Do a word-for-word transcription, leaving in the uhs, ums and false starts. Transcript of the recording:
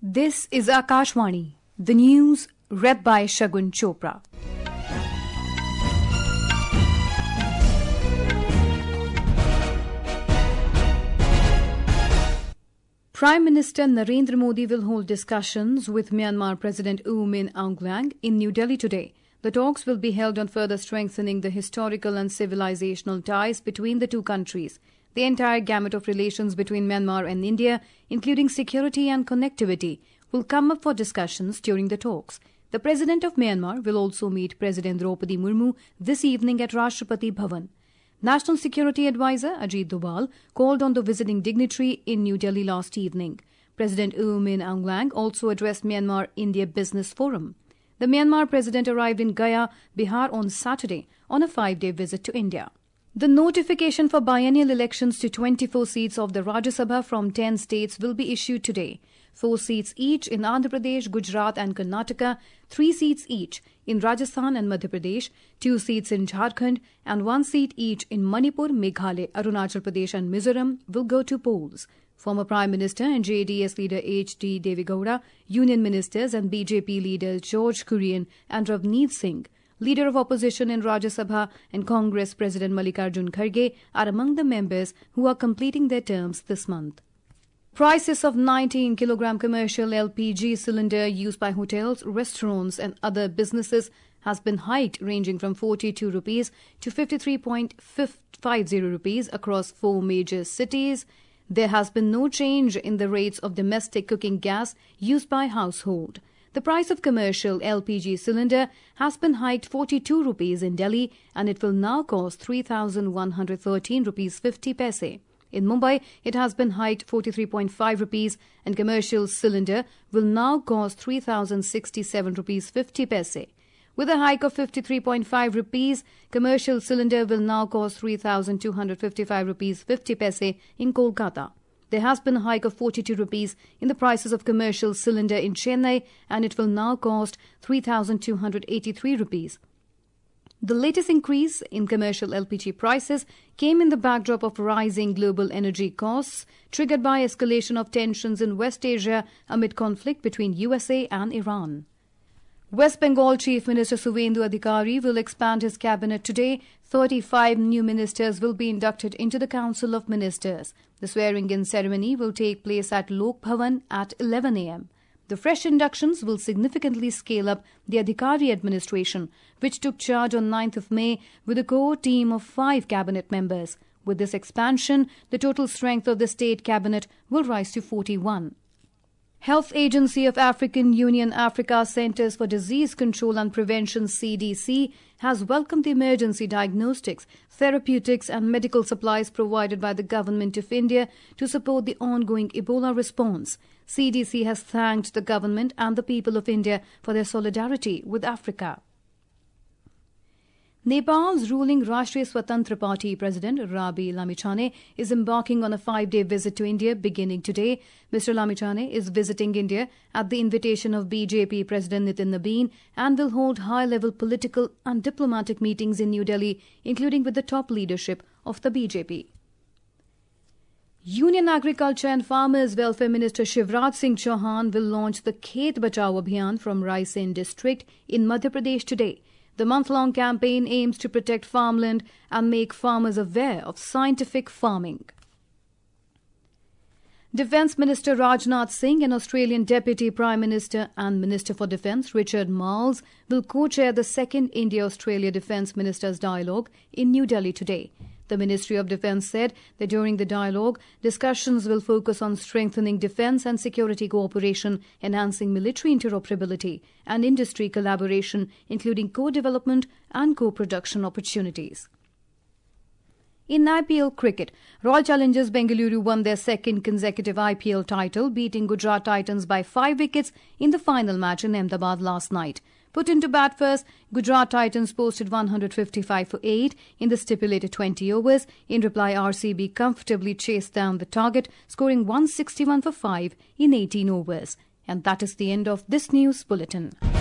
This is Akashvani, the news read by Shagun Chopra. Prime Minister Narendra Modi will hold discussions with Myanmar President U Min Aung Hlaing in New Delhi today. The talks will be held on further strengthening the historical and civilizational ties between the two countries. The entire gamut of relations between Myanmar and India, including security and connectivity, will come up for discussions during the talks. The President of Myanmar will also meet President Draupadi Murmu this evening at Rashtrapati Bhavan. National Security Advisor Ajit Doval called on the visiting dignitary in New Delhi last evening. President U Min Aung Hlaing also addressed Myanmar-India Business Forum. The Myanmar President arrived in Gaya, Bihar on Saturday on a five-day visit to India. The notification for biennial elections to twenty-four seats of the Rajya Sabha from ten states will be issued today. Four seats each in Andhra Pradesh, Gujarat and Karnataka, three seats each in Rajasthan and Madhya Pradesh, two seats in Jharkhand and one seat each in Manipur, Meghalaya, Arunachal Pradesh and Mizoram will go to polls. Former Prime Minister and J D S leader H D Devegowda, Union Ministers and B J P leaders George Kurian and Ravneet Singh, Leader of Opposition in Rajya Sabha and Congress President Mallikarjun Kharge are among the members who are completing their terms this month. Prices of nineteen kilogram commercial L P G cylinder used by hotels, restaurants and other businesses has been hiked, ranging from forty-two rupees to fifty-three point five zero rupees across four major cities. There has been no change in the rates of domestic cooking gas used by household. The price of commercial L P G cylinder has been hiked forty-two rupees in Delhi and it will now cost three thousand one hundred thirteen rupees fifty paise. In Mumbai, it has been hiked forty-three point five rupees and commercial cylinder will now cost three thousand sixty-seven rupees fifty paise. With a hike of fifty-three point five rupees, commercial cylinder will now cost three thousand two hundred fifty-five rupees fifty paise in Kolkata. There has been a hike of forty-two rupees in the prices of commercial cylinder in Chennai and it will now cost three thousand two hundred eighty-three rupees. The latest increase in commercial L P G prices came in the backdrop of rising global energy costs triggered by escalation of tensions in West Asia amid conflict between U S A and Iran. West Bengal Chief Minister Suvendu Adhikari will expand his cabinet today. thirty-five new ministers will be inducted into the Council of Ministers. The swearing-in ceremony will take place at Lok Bhavan at eleven a m The fresh inductions will significantly scale up the Adhikari administration, which took charge on ninth of May with a core team of five cabinet members. With this expansion, the total strength of the state cabinet will rise to forty-one. Health Agency of African Union Africa Centers for Disease Control and Prevention C D C has welcomed the emergency diagnostics, therapeutics and medical supplies provided by the Government of India to support the ongoing Ebola response. C D C has thanked the government and the people of India for their solidarity with Africa. Nepal's ruling Rashtriya Swatantra Party President Rabi Lamichhane is embarking on a five-day visit to India beginning today. Mister Lamichhane is visiting India at the invitation of B J P President Nitin Nabin and will hold high-level political and diplomatic meetings in New Delhi, including with the top leadership of the B J P. Union Agriculture and Farmers Welfare Minister Shivraj Singh Chauhan will launch the Khet Bachao Abhiyan from Raisen district in Madhya Pradesh today. The month-long campaign aims to protect farmland and make farmers aware of scientific farming. Defence Minister Rajnath Singh and Australian Deputy Prime Minister and Minister for Defence Richard Marles will co-chair the second India-Australia Defence Ministers Dialogue in New Delhi today. The Ministry of Defence said that during the dialogue, discussions will focus on strengthening defence and security cooperation, enhancing military interoperability and industry collaboration, including co-development and co-production opportunities. In I P L cricket, Royal Challengers Bengaluru won their second consecutive I P L title, beating Gujarat Titans by five wickets in the final match in Ahmedabad last night. Put into bat first, Gujarat Titans posted one hundred fifty-five for eight in the stipulated twenty overs. In reply, R C B comfortably chased down the target, scoring one hundred sixty-one for five in eighteen overs. And that is the end of this news bulletin.